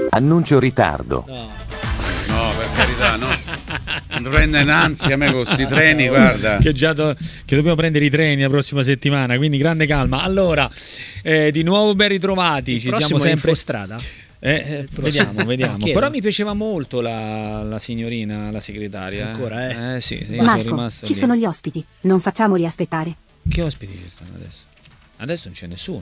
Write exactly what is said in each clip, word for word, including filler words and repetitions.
Annuncio ritardo. No. No, per carità, no. Non prende in ansia a me con questi treni, guarda. Che già do- che dobbiamo prendere i treni la prossima settimana, quindi grande calma. Allora, eh, di nuovo ben ritrovati. Il Ci prossimo siamo è sempre. Infostrada? Eh, eh, vediamo, vediamo. Chiedo. Però mi piaceva molto la, la signorina, la segretaria. Ancora, eh? Eh sì, sì, io sono Marco, rimasto ci lì. sono gli ospiti, non facciamoli aspettare. Che ospiti ci stanno adesso? Adesso non c'è nessuno.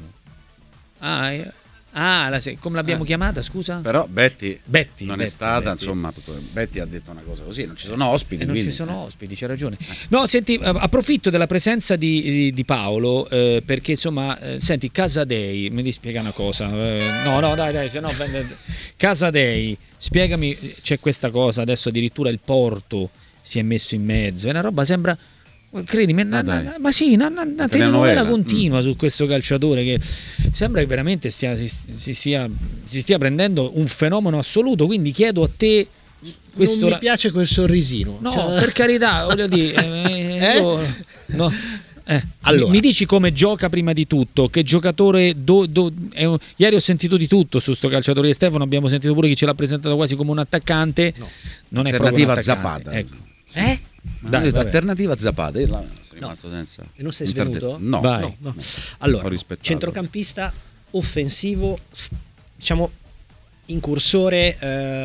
Ah, eh, ah la se- come l'abbiamo Eh. chiamata, scusa? Però Betty, Betty non Betty, è stata, Betty. insomma, Betty ha detto una cosa così, non ci sono ospiti. E non quindi. ci sono ospiti, c'è ragione. No, senti, eh, approfitto della presenza di, di- di Paolo eh, perché insomma, eh, senti, Casadei, mi devi spiegare una cosa. eh, no, no, dai, dai, se no Casadei, spiegami, c'è questa cosa, adesso addirittura il Porto si è messo in mezzo, è una roba, sembra, credimi, una- Ah, dai. una- ma sì, una, una, una telenovela continua su questo calciatore che sembra che veramente stia, si, si stia, si stia prendendo un fenomeno assoluto, quindi chiedo a te questo Non mi ra- piace quel sorrisino. No, Cioè- per carità, voglio dire, eh, Eh? io- no, eh, Allora. mi, mi dici come gioca prima di tutto, che giocatore do- do- è un- ieri ho sentito di tutto su sto calciatore di Stefano, abbiamo sentito pure chi ce l'ha presentato quasi come un attaccante, No. non è proprio un Alternativa attaccante. Zapata. Ecco. Eh? Ma Dai, ho detto vabbè. alternativa Zapata, io là sono rimasto senza. E non sei interde- svenuto? No, Vai. No, no. no. Allora, Ho rispettato. centrocampista offensivo, s- diciamo incursore,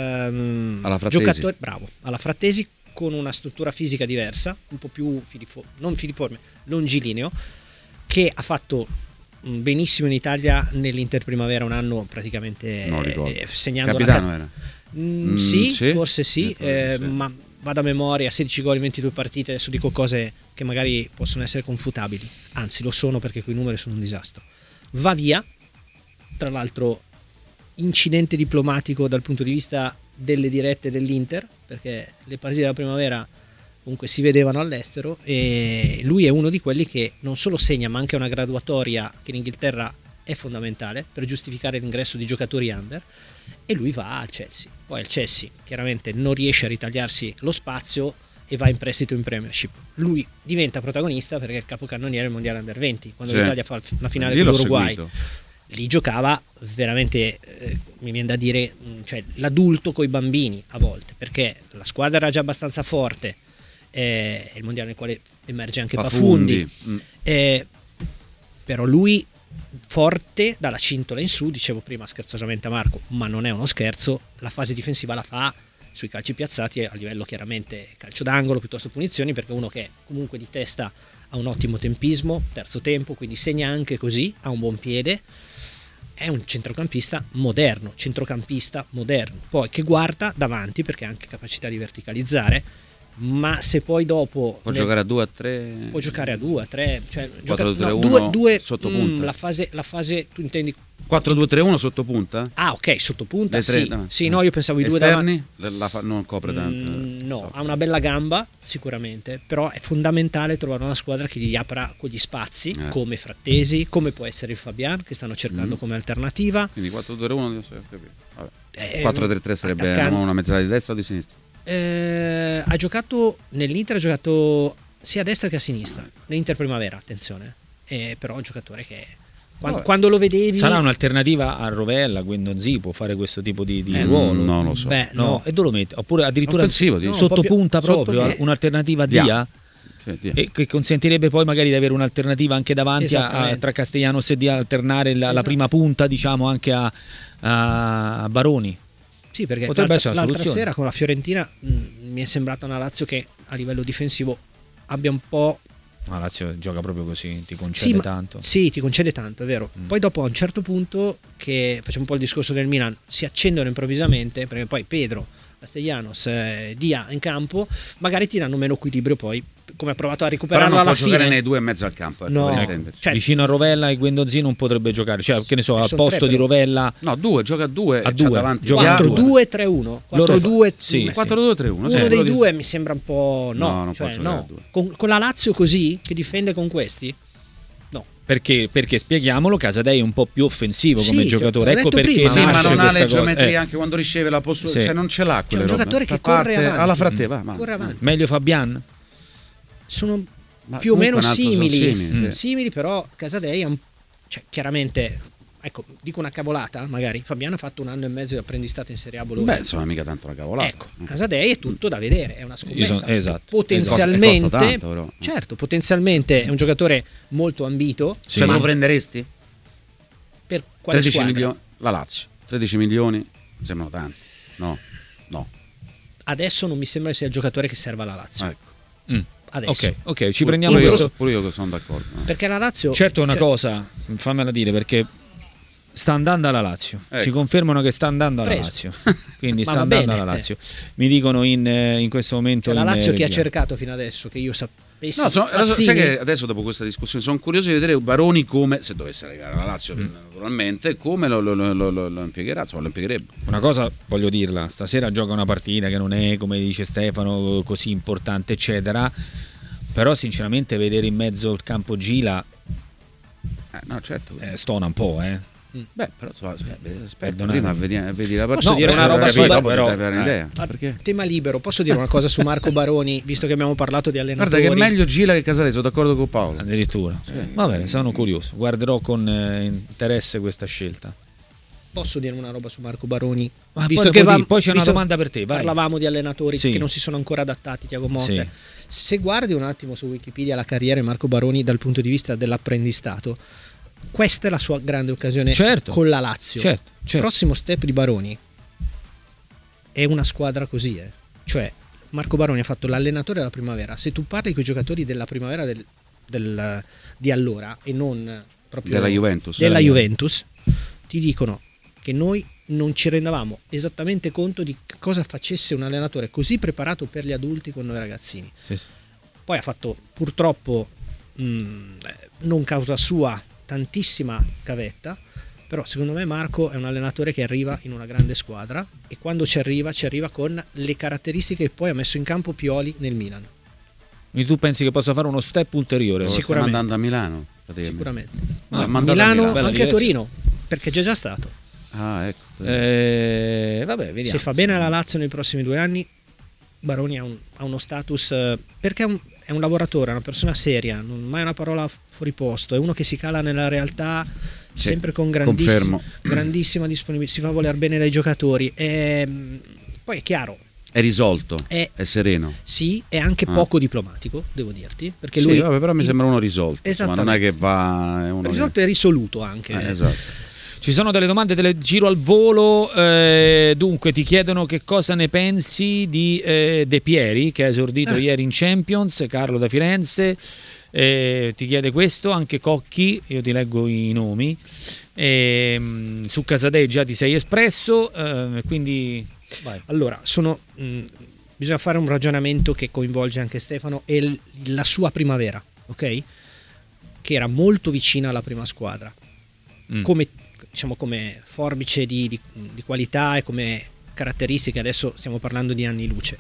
ehm, Alla Frattesi. giocatore, bravo, alla Frattesi, con una struttura fisica diversa, un po' più filifo- non filiforme, longilineo, che ha fatto mh, benissimo in Italia nell'Inter Primavera un anno praticamente Non ricordo. eh, segnando una Capitano ca- era. Mm, Mm, sì, sì. forse sì, Eh, eh, sì. ma vado a memoria, sedici gol in ventidue partite, adesso dico cose che magari possono essere confutabili, anzi lo sono perché quei numeri sono un disastro. Va via, tra l'altro incidente diplomatico dal punto di vista delle dirette dell'Inter, perché le partite della Primavera comunque si vedevano all'estero e lui è uno di quelli che non solo segna ma anche una graduatoria che in Inghilterra è fondamentale per giustificare l'ingresso di giocatori under, e lui va al Chelsea. Poi al Chelsea chiaramente non riesce a ritagliarsi lo spazio e va in prestito in Premiership. Lui diventa protagonista perché è il capocannoniere del mondiale under venti, quando Sì. l'Italia fa la finale Lì con l'ho l'Uruguay. seguito. Lì giocava veramente, eh, mi viene da dire, mh, cioè, l'adulto coi bambini a volte, perché la squadra era già abbastanza forte, eh, è il mondiale nel quale emerge anche Pafundi, Mm. eh, però lui forte dalla cintola in su, dicevo prima scherzosamente a Marco, ma non è uno scherzo, la fase difensiva la fa sui calci piazzati a livello chiaramente calcio d'angolo piuttosto punizioni, perché uno che comunque di testa ha un ottimo tempismo, terzo tempo, quindi segna anche così, ha un buon piede, è un centrocampista moderno, centrocampista moderno, poi che guarda davanti perché ha anche capacità di verticalizzare, ma se poi dopo Può nel- giocare a due a tre. può giocare a due, a tre, cioè gioca, quattro tre no, uno due, due sotto mm, punta. la fase, la fase, tu intendi? quattro due tre uno sotto punta? Ah, ok, sotto punta, Le tre sì, davanti. sì, no, io pensavo i due davanti. esterni. La, la fa- non copre tanto. Mm, no, ha una bella gamba sicuramente, però è fondamentale trovare una squadra che gli apra quegli spazi, Eh. come Frattesi, come può essere il Fabian, che stanno cercando Mm. come alternativa. Quindi quattro due uno. Io so, ho capito. Vabbè. Eh, quattro tre tre sarebbe attaccante- una mezzala di destra o di sinistra? Eh, ha giocato nell'Inter, ha giocato sia a destra che a sinistra, nell'Inter Primavera, attenzione, eh, però è un giocatore che quando, Vabbè. quando lo vedevi... Sarà un'alternativa a Rovella, Guendouzi può fare questo tipo di, di Eh, ruolo? non lo so. Beh, No, no. e dove lo mette? Oppure addirittura Offensivo, dici. No, sotto un po' più- punta sotto- proprio, eh. un'alternativa a Dia. Dia? Sì, Dia. E che consentirebbe poi magari di avere un'alternativa anche davanti a, Esattamente. a- tra Castellanos e Dia, alternare la, la Esatto. prima punta, diciamo, anche a, a Baroni. Sì, perché Potrebbe l'altra, essere una l'altra soluzione. sera con la Fiorentina mh, mi è sembrata una Lazio che a livello difensivo abbia un po'... La Lazio gioca proprio così, ti concede Sì, ma- tanto. Sì, ti concede tanto, è vero. Mm. Poi dopo a un certo punto, che facciamo un po' il discorso del Milan, si accendono improvvisamente, perché poi Pedro, Castellanos, eh, Dia in campo, magari ti danno meno equilibrio poi, come ha provato a Però recuperarlo non può alla giocare fine. nei due e mezzo al campo. Ecco, No. per Ecco. intenderci. Cioè, Vicino a Rovella e Guendouzi non potrebbe giocare, cioè che ne so, Eh, al sono posto tre, di però. Rovella No, due, gioca a due A e c'ha due, davanti gioca Dia. a quattro due tre uno. Loro quattro due sì, sì. quattro due tre uno. Uno dei due mi sembra un po'... No, No, non può cioè, giocare no. a due. Con, con la Lazio così, che difende con questi? No. perché, perché spieghiamolo, Casadei è un po' più offensivo come Sì, giocatore, l'ho ecco detto perché prima. Sì, ma nasce non ha questa le cosa. geometrie Eh, anche quando riceve la postura, Sì. cioè non ce l'ha quelle un robe. giocatore che Fa corre parte- avanti. alla fratte, va, va. Corre avanti. meglio Fabian? Sono Ma più o comunque meno un altro sono simili, simili, Mm. sì. simili, però Casadei ha un- cioè, chiaramente ecco, dico una cavolata, magari Fabiano ha fatto un anno e mezzo di apprendistato in Serie A Bologna. Beh, insomma, mica tanto una cavolata. Ecco, Casadei è tutto da vedere, è una scommessa. Sono, esatto. Potenzialmente, costa, costa tanto, però. certo, potenzialmente è un giocatore molto ambito. Sì. Se ma lo prenderesti? per quale tredici squadra? milioni, la Lazio. tredici milioni, mi sembrano tanti. No, no. Adesso non mi sembra che sia il giocatore che serva alla Lazio. Ecco. Mm. Adesso. Ok, ok, ci prendiamo Pure io, questo. pure io che sono d'accordo. no. Perché la Lazio... Certo, una cioè, cosa, fammela dire, perché sta andando alla Lazio. Ecco. Ci confermano che sta andando alla Preso. Lazio. Quindi Ma sta va andando bene, alla eh. Lazio. Mi dicono in, eh, in questo momento. cioè, la in, Lazio eh, che ha regia. cercato fino adesso, che io sapessi... No, sono, adesso, Mazzini, sai che adesso dopo questa discussione sono curioso di vedere Baroni come, se dovesse arrivare alla Lazio Mm. naturalmente, come lo, lo, lo, lo, lo impiegherà, insomma lo impiegherebbe. Una cosa voglio dirla, stasera gioca una partita che non è, come dice Stefano, così importante, eccetera. Però sinceramente vedere in mezzo il campo Gila Eh, no, certo. eh, stona un po', eh. Beh, però insomma, aspetta, aspetta, Perdonate. prima vedi, vedi la Posso partita. dire una eh, roba poi su- dopo però- ti dai eh. un'idea. A Perché? tema libero, posso dire una cosa su Marco Baroni, visto che abbiamo parlato di allenatori? Guarda che è meglio Gila che Casadei, sono d'accordo con Paolo. Addirittura. Vabbè, sono curioso. Guarderò con eh, interesse questa scelta. Posso dire una roba su Marco Baroni? Ma Visto poi che puoi va- dire, poi c'è una visto- domanda per te, vai. Parlavamo di allenatori Sì. che non si sono ancora adattati, Tiago Motte. Sì. Se guardi un attimo su Wikipedia la carriera di Marco Baroni dal punto di vista dell'apprendistato, questa è la sua grande occasione Certo. con la Lazio. Certo, Il certo. prossimo step di Baroni è una squadra così, eh. Cioè Marco Baroni ha fatto l'allenatore della primavera. Se tu parli con i giocatori della primavera del, del- di allora e non proprio Della Juventus. della Della Juventus, ti dicono che noi non ci rendavamo esattamente conto di cosa facesse un allenatore così preparato per gli adulti con noi ragazzini. Sì, sì. Poi ha fatto purtroppo mh, eh, non causa sua tantissima cavetta, però secondo me Marco è un allenatore che arriva in una grande squadra e quando ci arriva ci arriva con le caratteristiche che poi ha messo in campo Pioli nel Milan. Quindi tu pensi che possa fare uno step ulteriore? Lo Sicuramente. sta mandando a Milano, praticamente. Sicuramente. Ah, Ma mandato a Milano, Milano. Bella anche a diversa. Torino, perché c'è già stato. Ah, ecco. Eh, vabbè, vediamo. Se fa bene la Lazio nei prossimi due anni, Baroni ha, un- ha uno status eh, perché è un, è un lavoratore, è una persona seria, non mai una parola fuori posto, è uno che si cala nella realtà Sì, sempre con grandiss- confermo. grandissima disponibilità, si fa voler bene dai giocatori. E, mh, poi è chiaro, È risolto, è, è sereno. sì, è anche Ah. poco diplomatico, devo dirti, perché Sì, lui vabbè, però mi sembra uno risolto. Ma Esattamente. non è che va. È uno risolto e risoluto anche. che... eh, esatto. Ci sono delle domande, te le giro al volo. eh, dunque, ti chiedono che cosa ne pensi di eh, De Pieri, che ha esordito Eh. ieri in Champions, Carlo da Firenze. eh, ti chiede questo, anche Cocchi, io ti leggo i nomi. Eh, mh, su Casadei già ti sei espresso, eh, quindi vai. Allora, sono, mh, bisogna fare un ragionamento che coinvolge anche Stefano e l- la sua primavera, ok? Che era molto vicina alla prima squadra, Mm. come, diciamo, come forbice di, di- di qualità e come caratteristiche. Adesso stiamo parlando di anni luce.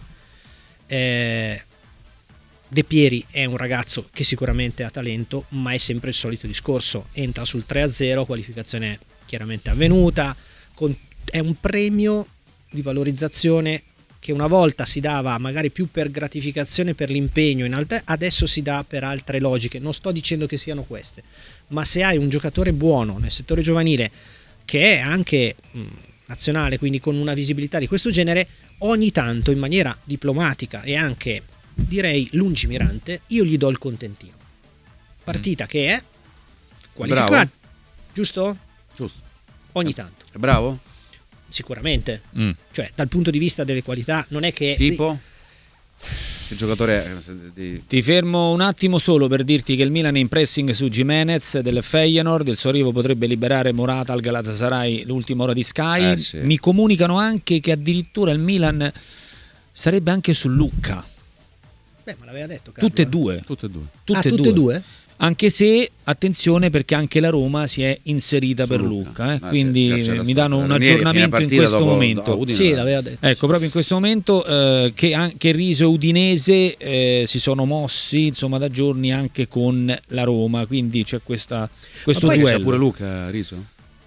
Eh, De Pieri è un ragazzo che sicuramente ha talento, ma è sempre il solito discorso: entra sul tre a zero, qualificazione chiaramente avvenuta, con- è un premio di valorizzazione che una volta si dava magari più per gratificazione per l'impegno, in altre, adesso si dà per altre logiche. Non sto dicendo che siano queste, ma se hai un giocatore buono nel settore giovanile che è anche mh, nazionale, quindi con una visibilità di questo genere, ogni tanto in maniera diplomatica e anche direi lungimirante io gli do il contentino. Partita che è qualificata, Bravo. giusto? Giusto. Ogni tanto, È bravo? sicuramente. Mm. Cioè, dal punto di vista delle qualità, non è che Tipo? Che giocatore è? Se- di- Ti fermo un attimo solo per dirti che il Milan è in pressing su Gimenez del Feyenoord, il suo arrivo potrebbe liberare Morata al Galatasaray l'ultima ora di Sky. Eh, sì. Mi comunicano anche che addirittura il Milan sarebbe anche su Lucca. Beh, ma l'aveva detto Carlo, Tutte e eh. due. Tutte e due. Tutte, Ah, e, tutte due. e due? Anche se, attenzione, perché anche la Roma si è inserita Su per Lucca. Lucca, eh. Ah, quindi sì, c'era mi stato. danno un Ranieri, fine aggiornamento in partita questo dopo- momento. a Udine. Sì, l'aveva detto. Ecco, proprio in questo momento eh, che anche Riso e Udinese eh, si sono mossi insomma da giorni anche con la Roma, quindi c'è questa, questo poi C'è duello. pure Luca Riso?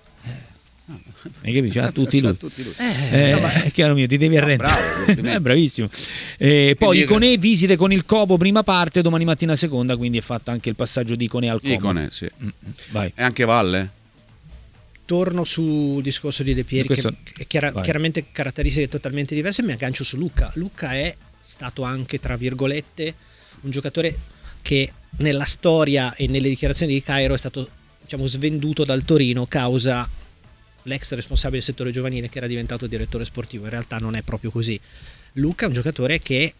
Hai capito? C'ha tutti C'ha lui. tutti lui. Eh, no, ma- è chiaro mio, ti devi arrendere. bravo, complimenti. Eh, bravissimo. Eh, poi io- Iconè visite con il Copo prima parte, domani mattina seconda, quindi è fatto anche il passaggio di Iconè al Como. Icone, sì. Mm, mm, vai. E anche Valle? torno sul discorso di De Pieri, Questo... che è chiara, chiaramente caratteristiche totalmente diverse. Mi aggancio su Luca. Luca è stato anche, tra virgolette, un giocatore che nella storia e nelle dichiarazioni di Cairo è stato, diciamo, svenduto dal Torino causa l'ex responsabile del settore giovanile che era diventato direttore sportivo. In realtà non è proprio così. Luca è un giocatore che,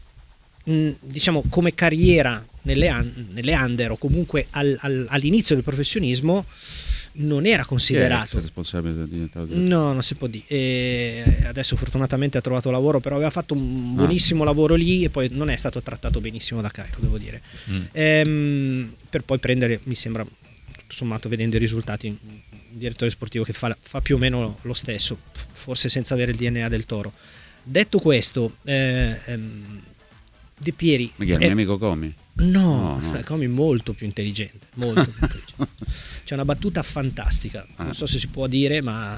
mh, diciamo, come carriera nelle, un- nelle under o comunque al- al- all'inizio del professionismo non era considerato. Chi è responsabile del diventato direttore? No, non si può dire. E adesso fortunatamente ha trovato lavoro, però aveva fatto un buonissimo ah. lavoro lì e poi non è stato trattato benissimo da Cairo, devo dire. Mm. Ehm, per poi prendere, mi sembra, tutto sommato, vedendo i risultati, un direttore sportivo che fa, fa più o meno lo stesso, forse senza avere il D N A del Toro. Detto questo, eh, ehm, De Pieri... Ma chi è il è, mio amico Comi? No, no, no. Comi molto più intelligente, molto più intelligente. C'è una battuta fantastica, non so se si può dire, ma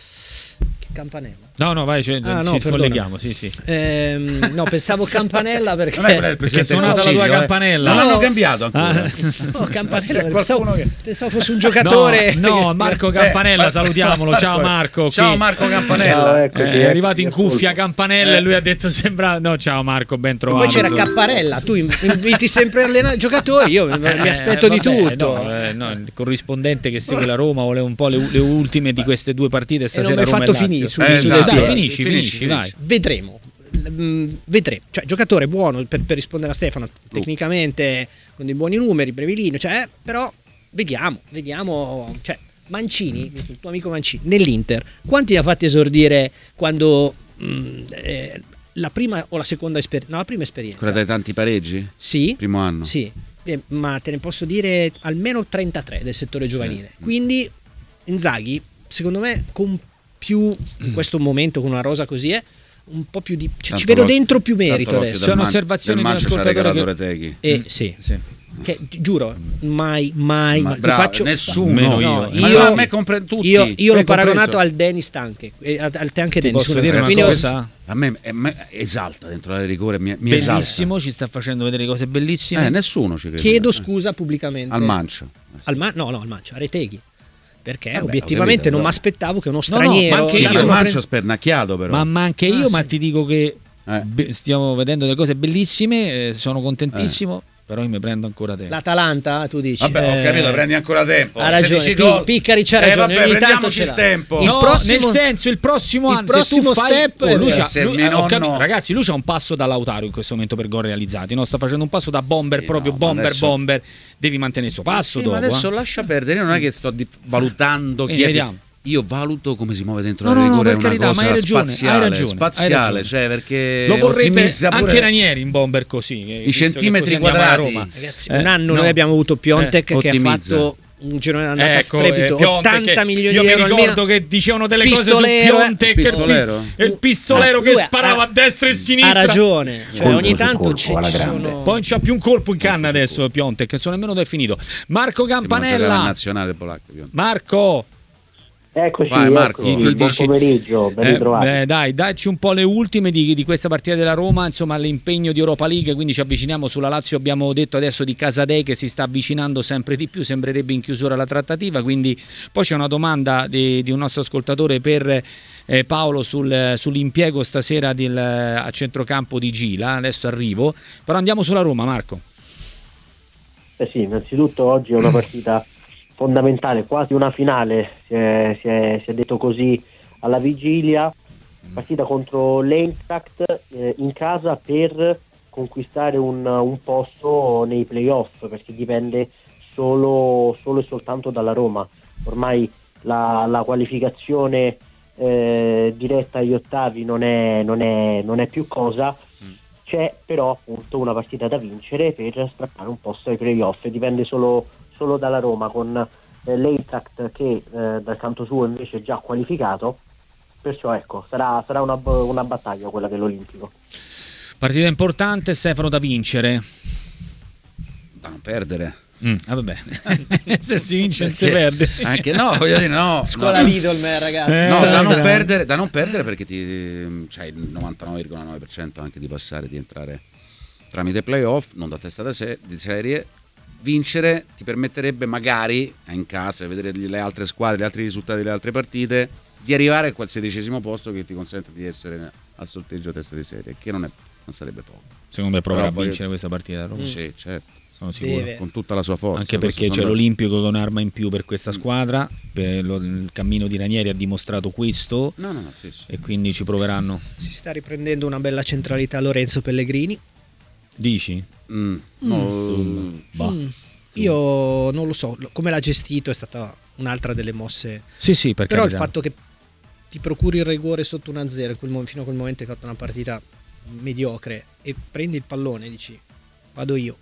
che campanella. No, no, vai, cioè, Ah, ci no, colleghiamo, sì, sì. Ehm, no, pensavo campanella perché Non è quella del Perché è Presidente del suonata la tua Consiglio, eh. campanella. Non No. l'hanno cambiato ancora. Ah. no, campanella perché pensavo, Qualcuno che- pensavo fosse un giocatore. No, no, Marco Campanella, Eh, salutiamolo. Ciao Marco. Ciao qui. Marco Campanella. Ciao, Eh, eccoci, è eccoci, arrivato in ascolto. cuffia Campanella Eh. e lui ha detto sembra no, ciao Marco, ben trovato. Poi c'era Capparella, tu inviti sempre allena- giocatori, io mi mi aspetto Eh, di vabbè, tutto. no, eh, no, il corrispondente che segue la Roma vuole un po' le, le ultime di queste due partite E stasera. non mi hai Roma e fatto Lazio. finire su- Eh, su esatto. De Dai, Pieri. finisci, finisci, vai. Vedremo. Mm, vedremo, cioè giocatore buono per, per rispondere a Stefano, tecnicamente con dei buoni numeri, brevilino, cioè, però vediamo, vediamo, cioè Mancini, il tuo amico Mancini nell'Inter, quanti ha fatti esordire quando mm, eh, la prima o la seconda esperienza? No, la prima esperienza. Quella dai tanti pareggi? Sì. Primo anno. Sì, eh, ma te ne posso dire almeno trentatré del settore giovanile. Sì. Quindi Inzaghi, secondo me, con più in questo momento con una rosa così è un po' più di cioè, ci Tanto vedo l'occhio- dentro più merito tanto l'occhio adesso. del Sono Man- osservazioni del di un Manchester ascoltatore regalato che- Reteghi. Eh, sì. Sì. Che giuro, mai, mai, Ma mai. bravo, faccio, nessuno. Meno no, io. Ma io, no, a me compre tutti. io, io Me l'ho paragonato compreso. al Dennis Tanche, eh, al al Tanche Ti Dennis. posso scusa, dire una quindi ho- cosa? A me, a me esalta dentro la rigore, mi, mi esalta. Bellissimo, ci sta facendo vedere cose bellissime. Eh, nessuno ci crede. chiedo Eh. scusa pubblicamente Al Mancio. al Ma- no, no, al Mancio, a Reteghi. Perché Vabbè, obiettivamente ho capito, non mi però. aspettavo che uno No, no, straniero ma anche Sì, io- al andasse a Mancio prendere- spernacchiato però. Ma, ma anche io, Ah, ma sì. ti dico che Eh. be- stiamo vedendo delle cose bellissime, eh, sono contentissimo, però io mi prendo ancora tempo. l'Atalanta, tu dici. Vabbè, ho eh, capito, prendi ancora tempo. Ha ragione, sedici Pi- gol. Piccari c'ha Eh, ragione, vabbè, ogni tanto prendiamoci ce il l'ha. tempo. Il No, prossimo- nel senso, il prossimo il anno, prossimo se tu fai, step oh, è lui vero. c'ha- Se lui- il ho nonno- capito, ragazzi, lui c'ha un passo da Lautaro in questo momento per gol realizzati, no? Sta facendo un passo da bomber, Sì, proprio no, ma bomber, adesso- bomber. Devi mantenere il suo passo Sì, dopo. ma adesso eh. lascia perdere, io non è che sto di- valutando chi Quindi è. vediamo. Io valuto come si muove dentro No, la no, no, rigore, per è una carità, cosa ma hai ragione, spaziale, hai ragione, spaziale, hai ragione. cioè perché Lo vorrebbe ottimizza pure anche Ranieri in bomber così. che- visto che centimetri così andiamo alla quadrati. Roma. Ragazzi, Eh, un anno no. noi abbiamo avuto Piontek Eh, che ha ottimizza. fatto un girone d'andata Ecco, strepito, eh, Piontek, ottanta milioni io di mi euro al ricordo Milan. che dicevano delle cose su Pistolero, eh. Piontek, che il pi- Pistolero? e il pistolero Ah, che lui ha- sparava ha- a destra e a sinistra. Ha ragione, cioè, Colpo ogni su tanto colpo, ci, alla ci grande. sono Poi non c'ha più un colpo in canna adesso Piontek, sono nemmeno definito. Marco in Campanella. nazionale polacca. Marco, Eccoci, Vai, Marco. eccoci, Ti buon dici- pomeriggio, ben eh, ritrovati. beh, dai, dacci un po' le ultime di, di questa partita della Roma, insomma l'impegno di Europa League, quindi ci avviciniamo sulla Lazio, abbiamo detto adesso di Casadei che si sta avvicinando sempre di più, sembrerebbe in chiusura la trattativa, quindi poi c'è una domanda di, di un nostro ascoltatore per eh, Paolo sul, sull'impiego stasera del, a centrocampo di Gila, adesso arrivo, però andiamo sulla Roma, Marco. Eh sì, innanzitutto oggi è una partita fondamentale, quasi una finale, si è, si è- si è detto così alla vigilia, partita contro l'Eintracht eh, in casa per conquistare un, un posto nei playoff, perché dipende solo, solo e soltanto dalla Roma. Ormai la, la qualificazione eh, diretta agli ottavi non è, non è, non è più cosa. C'è però appunto una partita da vincere per strappare un posto ai playoff, dipende solo, solo dalla Roma, con eh, l'Eintracht che eh, dal canto suo invece è già qualificato, perciò ecco, sarà, sarà una, una battaglia quella dell'Olimpico. Partita importante, Stefano, da vincere. Da non perdere. Mm, ah, vabbè. Se si vince non si perde. Anche no, voglio dire no. scuola no. Lidl, me, ragazzi. Eh, No, da non, Bravo. perdere, da non perdere perché ti, c'hai il novantanove virgola nove per cento anche di passare, di entrare tramite playoff, non da testa da se- di serie, vincere ti permetterebbe magari in casa, vedere le altre squadre, gli altri risultati delle altre partite, di arrivare a quel sedicesimo posto che ti consente di essere al sorteggio testa di serie, che non, è, non sarebbe poco. Secondo me proverà a Però vincere poi... questa partita Roma. Mm. Sì, certo. Sono sicuro. Deve. Con tutta la sua forza. Anche perché c'è sono... l'Olimpico con un'arma in più per questa squadra, per lo, il cammino di Ranieri ha dimostrato questo, No, no, no, sì, sì. e quindi ci proveranno. Si sta riprendendo una bella centralità Lorenzo Pellegrini. Dici? Mm. No, Insomma, bah. Mm. Io non lo so, come l'ha gestito è stata un'altra delle mosse. Sì, sì, perché Però il fatto che ti procuri il rigore sotto uno a zero fino a quel momento hai fatto una partita mediocre e prendi il pallone e dici vado io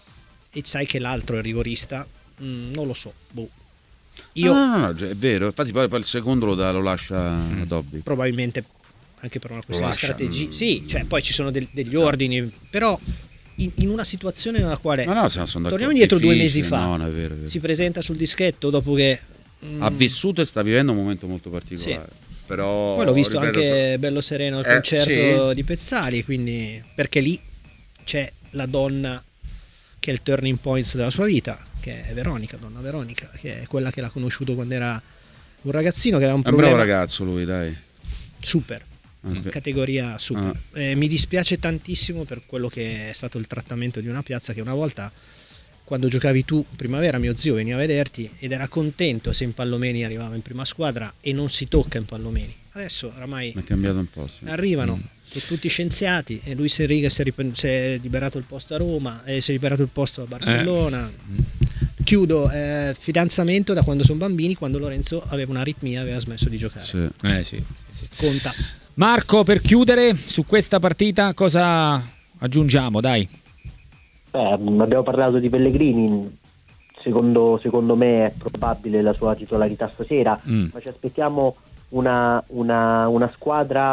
e sai che l'altro è il rigorista, mm, non lo so, boh. Io no, no, no, è vero, infatti poi, poi il secondo lo, da, lo lascia mm. Dobby. probabilmente anche per una questione di lascia, strategia, mm. sì, cioè poi ci sono del, degli ordini, però in, in una situazione nella quale No, no, sono, sono torniamo indietro due mesi difficile, fa, no, no, è vero, è vero. si presenta sul dischetto dopo che mm, ha vissuto e sta vivendo un momento molto particolare. Sì. Però poi l'ho visto ripeto, anche bello sereno al Eh, concerto sì. di Pezzali, quindi perché lì c'è la donna che è il turning point della sua vita, che è Veronica, donna Veronica, che è quella che l'ha conosciuto quando era un ragazzino che aveva un è un problema. bravo ragazzo lui, dai. Super, Ok. categoria super. Ah. Eh, mi dispiace tantissimo per quello che è stato il trattamento di una piazza che una volta, quando giocavi tu in primavera, mio zio veniva a vederti ed era contento se in Pallomeni arrivava in prima squadra e non si tocca in Pallomeni. Adesso oramai È cambiato un po'. Sì. arrivano, Mm. sono tutti scienziati e lui si è, riga, si, è rip- si è liberato il posto a Roma e si è liberato il posto a Barcellona. Eh. Chiudo, eh, fidanzamento da quando sono bambini, quando Lorenzo aveva un'aritmia, aveva smesso di giocare. Sì. Eh sì, sì, sì. Conta. Marco, per chiudere su questa partita cosa aggiungiamo, dai? Beh, abbiamo parlato di Pellegrini, secondo, secondo me è probabile la sua titolarità stasera, Mm. ma ci aspettiamo una, una, una squadra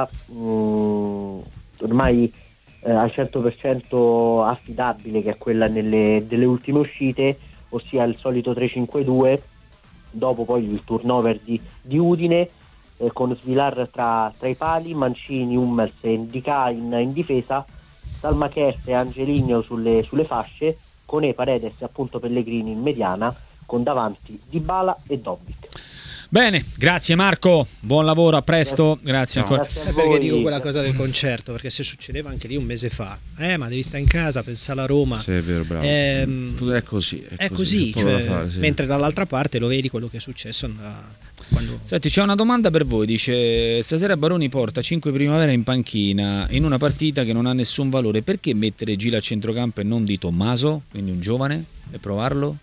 mh, ormai eh, al cento per cento affidabile, che è quella nelle, delle ultime uscite, ossia il solito tre cinque due, dopo poi il turnover di, di Udine, eh, con Svilar tra, tra i pali, Mancini, Hummels e Ndicà in, in difesa, Salma Kerr e Angelino sulle, sulle fasce, con E Paredes e appunto Pellegrini in mediana, con davanti Dybala e Dobbik. Bene, grazie Marco, buon lavoro, a presto, grazie Ciao. ancora. Grazie a Sai perché voi. dico quella cosa del concerto? Perché se succedeva anche lì un mese fa, eh, ma devi stare in casa, pensa alla Roma. Sì, è vero, bravo. Ehm, È così. È, È così, c'è poco da cioè, fare, sì. mentre dall'altra parte lo vedi quello che è successo andrà- quando... Senti, c'è una domanda per voi, dice stasera Baroni porta cinque primavera in panchina in una partita che non ha nessun valore, perché mettere Gila a centrocampo e non di Tommaso, quindi un giovane, e provarlo?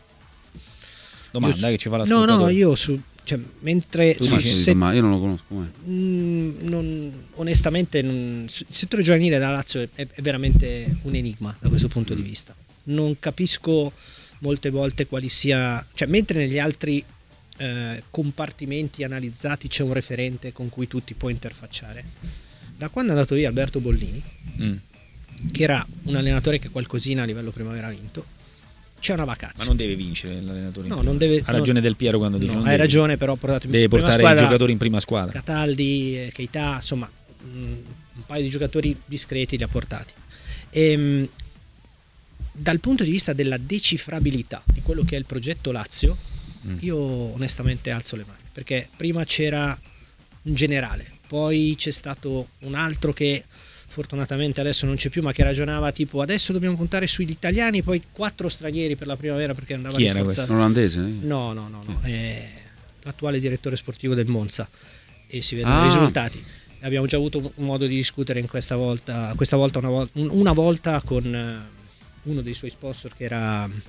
Domanda Io- che ci fa No, l'ascoltatore. no, io su, cioè, mentre Tu su- dici, se- ma io non lo conosco mai. Mm, non- onestamente non- il settore giovanile da Lazio è, è veramente un enigma da questo punto di vista. Non capisco molte volte quali sia, cioè mentre negli altri eh, compartimenti analizzati c'è un referente con cui tu ti puoi interfacciare, da quando è andato via Alberto Bollini, Mm. che era un allenatore che qualcosina a livello primavera ha vinto, c'è una Ma vacanza. non deve vincere l'allenatore. in No, prima. non deve- Ha ragione non- Del Piero quando dice No, non hai deve. ragione, però portato in Deve prima portare squadra i giocatori in prima squadra. Cataldi, eh, Keita, insomma mh, un paio di giocatori discreti li ha portati. Ehm, dal punto di vista della decifrabilità di quello che è il progetto Lazio, Mm. io onestamente alzo le mani, perché prima c'era un generale, poi c'è stato un altro che fortunatamente adesso non c'è più, ma che ragionava tipo adesso dobbiamo puntare sugli italiani, poi quattro stranieri per la primavera perché andava Chi era rinforzata. Un olandese? eh? No, no, no, no, è l'attuale direttore sportivo del Monza e si vedono Ah. i risultati. Abbiamo già avuto un modo di discutere in questa volta, questa volta una, vol- una volta con eh, uno dei suoi sponsor che era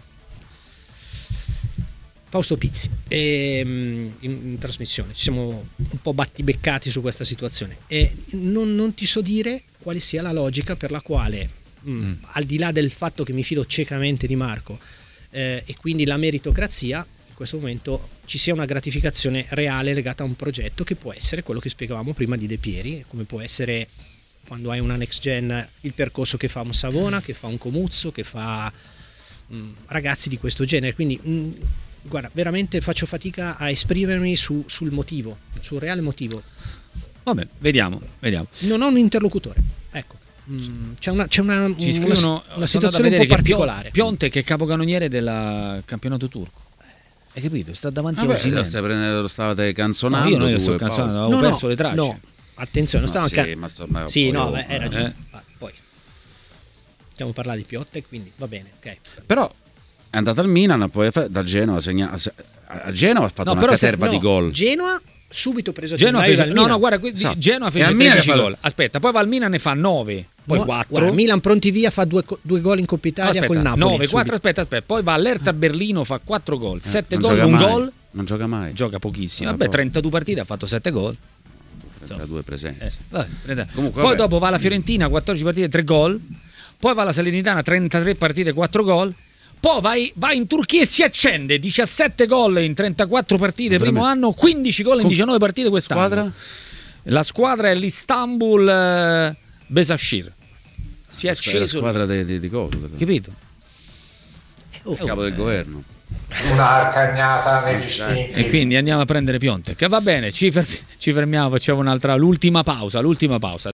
Fausto Pizzi e, mm, in, in trasmissione. Ci siamo un po' battibeccati su questa situazione e non, non ti so dire quale sia la logica per la quale, mm, Mm. al di là del fatto che mi fido ciecamente di Marco eh, e quindi la meritocrazia, in questo momento ci sia una gratificazione reale legata a un progetto che può essere quello che spiegavamo prima di De Pieri, come può essere quando hai una next gen il percorso che fa un Savona, che fa un Comuzzo, che fa mh, ragazzi di questo genere. Quindi mh, guarda, veramente faccio fatica a esprimermi su- sul motivo, sul reale motivo. Vabbè, vediamo, vediamo. Non ho un interlocutore, ecco. Mm, c'è una, c'è una, Ci una, scrivono una sono andato a situazione un vedere po' che Pio- particolare. Piontek è capocannoniere del campionato turco. Hai capito? Sta davanti a Vabbè, Osimhen. lo, stai prendendo, lo stavate No, canzonando. io non tu sto e Paolo. canzonando, avevo No, perso no, le tracce. no, attenzione, non Ma stiamo sì, ca- ma sto- ma sì, poi- no, beh, hai ragione. Eh. Ah, poi stiamo parlando di Piontek, quindi va bene, ok. Però è andato al Milan, poi da Genova segna, a Genova ha fatto No, una però se- caterva No, di gol. Genoa subito preso a Genoa gennaio fece, dal no, Milan. no, guarda, qui- Esatto. Genoa E fece al Milan tredici fa- gol. Aspetta, poi va al Milan ne fa nove, poi No, quattro. guarda, Milan pronti via fa due, co- due gol in Coppa Italia Aspetta, col Napoli. nove, subito. quattro, aspetta, aspetta. Poi va all'Hertha Berlino, fa quattro gol, Eh, sette non gol, gioca un mai. gol. Non gioca mai. Gioca pochissimo. Ah, Vabbè, poi. trentadue partite, ha fatto sette gol. trentadue presenze. Eh, vabbè, trenta. Comunque, Poi vabbè. dopo va la Fiorentina, quattordici partite, tre gol. Poi va la Salernitana, trentatré partite, quattro gol. Poi vai, va in Turchia e si accende, diciassette gol in trentaquattro partite primo Veramente. anno, quindici gol in Com- diciannove partite quest'anno. Squadra? La squadra è l'Istanbul eh, Besashir. Si è La acceso, squadra di, di, di cosa? capito? Oh, Il capo del governo. Una cagnata negli stinchi. E quindi andiamo a prendere Piontek. Va bene, ci, fer- ci fermiamo, facciamo un'altra, l'ultima pausa, l'ultima pausa.